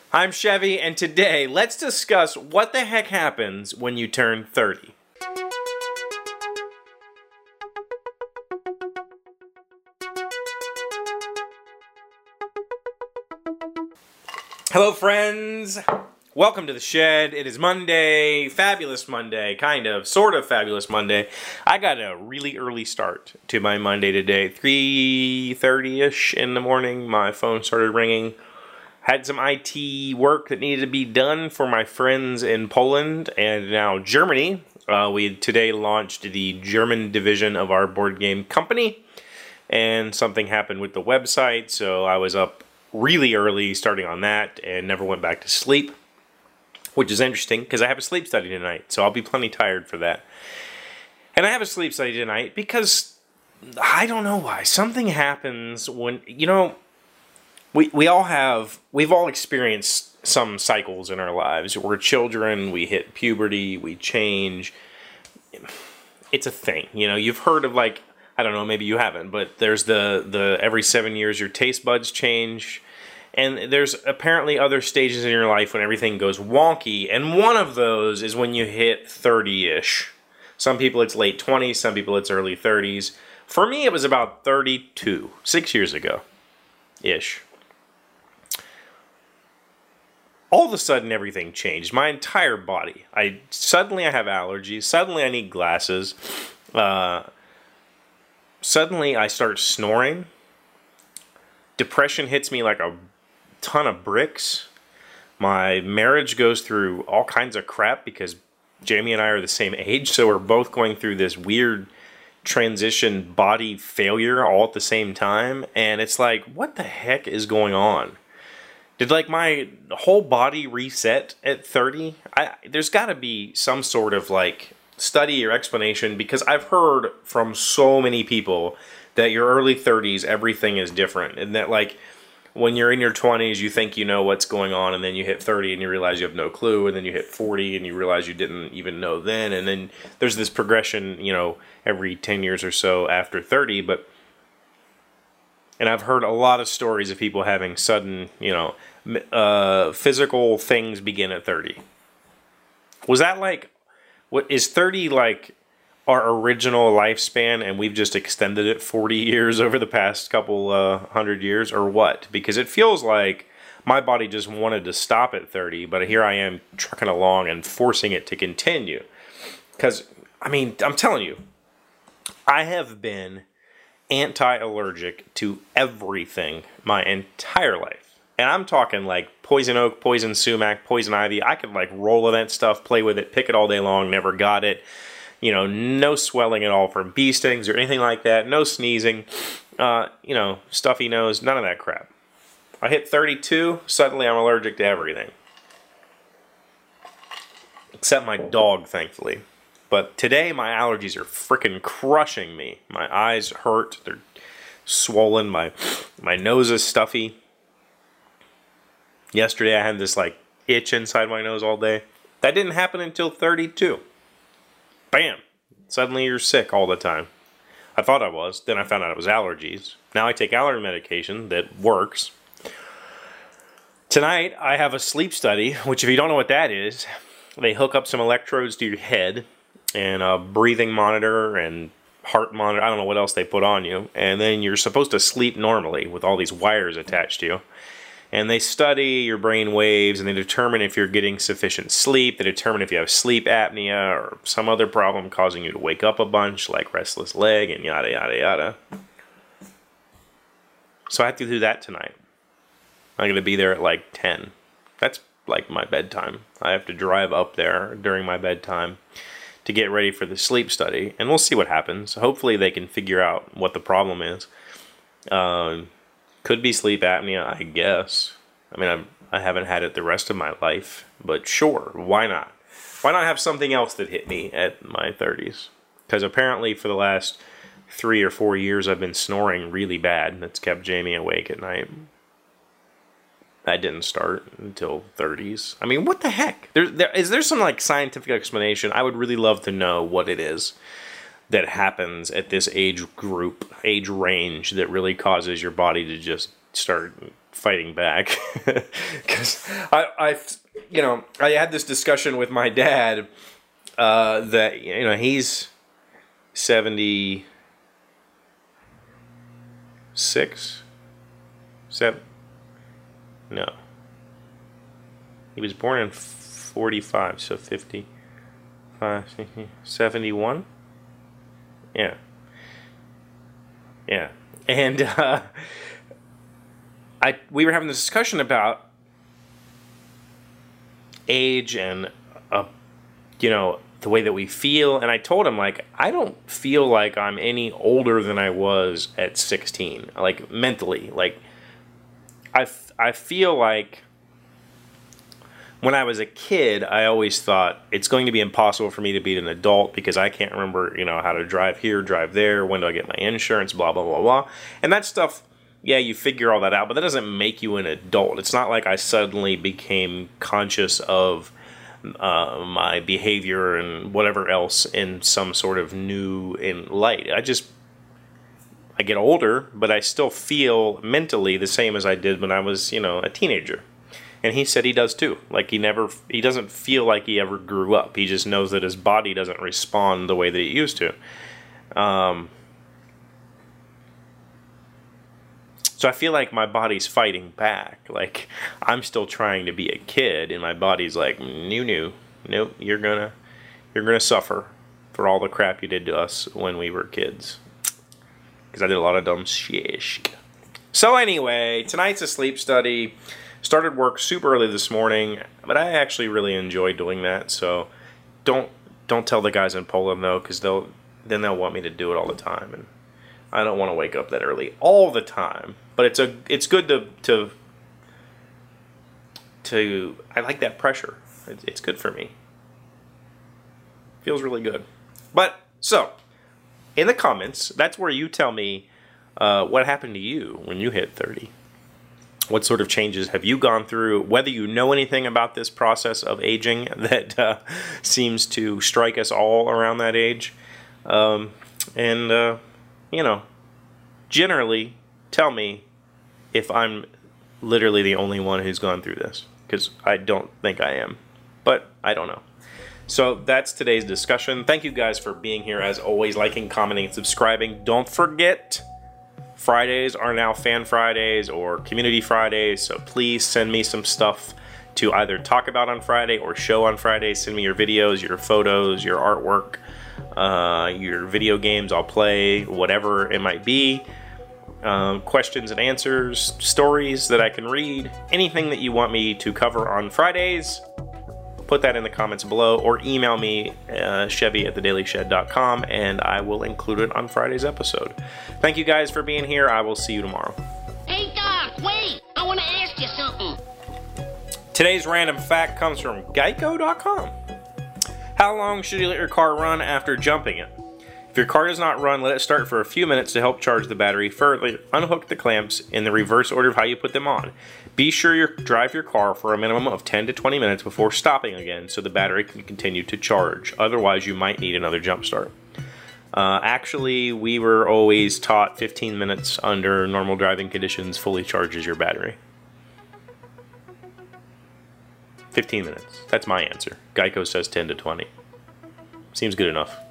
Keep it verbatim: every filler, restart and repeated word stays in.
I'm Chevy, and today let's discuss what the heck happens when you turn thirty. Hello friends! Welcome to the shed. It is Monday, fabulous Monday, kind of, sort of fabulous Monday. I got a really early start to my Monday today, three thirty-ish in the morning. My phone started ringing. Had some I T work that needed to be done for my friends in Poland and now Germany. Uh, we today launched the German division of our board game company, and something happened with the website, so I was up really early starting on that and never went back to sleep, which is interesting because I have a sleep study tonight, so I'll be plenty tired for that. And I have a sleep study tonight because I don't know why. Something happens when, you know, We we all have, we've all experienced some cycles in our lives. We're children, we hit puberty, we change. It's a thing, you know, you've heard of like, I don't know, maybe you haven't, but there's the, the every seven years your taste buds change. And there's apparently other stages in your life when everything goes wonky. And one of those is when you hit thirty-ish. Some people it's late twenties, some people it's early thirties. For me, it was about thirty-two, six years ago-ish. All of a sudden, everything changed. My entire body. I suddenly I have allergies. Suddenly, I need glasses. Uh, suddenly, I start snoring. Depression hits me like a ton of bricks. My marriage goes through all kinds of crap because Jamie and I are the same age, so we're both going through this weird transition body failure all at the same time. And it's like, what the heck is going on? Did like my whole body reset at thirty? I, there's got to be some sort of like study or explanation, because I've heard from so many people that your early thirties, everything is different. And that like when you're in your twenties, you think you know what's going on, and then you hit thirty and you realize you have no clue, and then you hit forty and you realize you didn't even know then. And then there's this progression, you know, every ten years or so after thirty. But and I've heard a lot of stories of people having sudden, you know, uh, physical things begin at thirty. Was that like, what is thirty like our original lifespan and we've just extended it forty years over the past couple uh, hundred years, or what? Because it feels like my body just wanted to stop at thirty, but here I am trucking along and forcing it to continue. Because, I mean, I'm telling you, I have been anti-allergic to everything my entire life. And I'm talking like poison oak, poison sumac, poison ivy. I could like roll in that stuff, play with it, pick it all day long, never got it. You know, no swelling at all from bee stings or anything like that. No sneezing. Uh, you know, stuffy nose, none of that crap. I hit thirty-two, suddenly I'm allergic to everything. Except my dog, thankfully. But today my allergies are freaking crushing me. My eyes hurt, they're swollen, my my nose is stuffy. Yesterday I had this like itch inside my nose all day. That didn't happen until thirty-two. Bam! Suddenly you're sick all the time. I thought I was, then I found out it was allergies. Now I take allergy medication that works. Tonight I have a sleep study, which if you don't know what that is, they hook up some electrodes to your head and a breathing monitor and heart monitor. I don't know what else they put on you. And then you're supposed to sleep normally with all these wires attached to you. And they study your brain waves, and they determine if you're getting sufficient sleep. They determine if you have sleep apnea or some other problem causing you to wake up a bunch, like restless leg and yada, yada, yada. So I have to do that tonight. I'm going to be there at like ten. That's like my bedtime. I have to drive up there during my bedtime to get ready for the sleep study, and we'll see what happens. Hopefully they can figure out what the problem is. Um... Could be sleep apnea, I guess. I mean, I'm, I haven't had it the rest of my life, but sure, why not? Why not have something else that hit me at my thirties? Because apparently for the last three or four years I've been snoring really bad, and it's kept Jamie awake at night. That didn't start until thirties. I mean, what the heck? There, there, is there some like scientific explanation? I would really love to know what it is that happens at this age group, age range, that really causes your body to just start fighting back. Because I, I, you know, I had this discussion with my dad uh, that, you know, he's seventy-six, seven, no. He was born in forty-five, so fifty-five, seventy-one? Yeah. Yeah. And uh, I we were having this discussion about age and, uh, you know, the way that we feel. And I told him, like, I don't feel like I'm any older than I was at sixteen. Like, mentally. Like, I, f I feel like when I was a kid, I always thought it's going to be impossible for me to be an adult because I can't remember, you know, how to drive here, drive there, when do I get my insurance, blah, blah, blah, blah. And that stuff, yeah, you figure all that out, but that doesn't make you an adult. It's not like I suddenly became conscious of uh, my behavior and whatever else in some sort of new in light. I just, I get older, but I still feel mentally the same as I did when I was, you know, a teenager. And he said he does too. Like, he never, he doesn't feel like he ever grew up. He just knows that his body doesn't respond the way that it used to. Um, so I feel like my body's fighting back. Like, I'm still trying to be a kid, and my body's like, new, new, nope, you're gonna, you're gonna suffer for all the crap you did to us when we were kids. Because I did a lot of dumb shit. So anyway, tonight's a sleep study. Started work super early this morning, but I actually really enjoy doing that. So don't don't tell the guys in Poland though, because they'll then they'll want me to do it all the time, and I don't want to wake up that early all the time. But it's a it's good to to to I like that pressure. It's, it's good for me. Feels really good. But so in the comments, that's where you tell me uh, what happened to you when you hit thirty. What sort of changes have you gone through? Whether you know anything about this process of aging that uh, seems to strike us all around that age. Um, and, uh, you know, generally tell me if I'm literally the only one who's gone through this. Because I don't think I am. But I don't know. So that's today's discussion. Thank you guys for being here. As always, liking, commenting, and subscribing. Don't forget, Fridays are now Fan Fridays or Community Fridays, so please send me some stuff to either talk about on Friday or show on Friday. Send me your videos, your photos, your artwork, uh, your video games I'll play, whatever it might be. Um, questions and answers, stories that I can read, anything that you want me to cover on Fridays. Put that in the comments below, or email me, uh, Chevy at the daily shed dot com, and I will include it on Friday's episode. Thank you guys for being here. I will see you tomorrow. Hey, Doc, wait! I want to ask you something. Today's random fact comes from Geico dot com. How long should you let your car run after jumping it? If your car does not run, let it start for a few minutes to help charge the battery. Further, unhook the clamps in the reverse order of how you put them on. Be sure you drive your car for a minimum of ten to twenty minutes before stopping again so the battery can continue to charge. Otherwise, you might need another jump start. Uh, actually, we were always taught fifteen minutes under normal driving conditions fully charges your battery. fifteen minutes. That's my answer. Geico says ten to twenty. Seems good enough.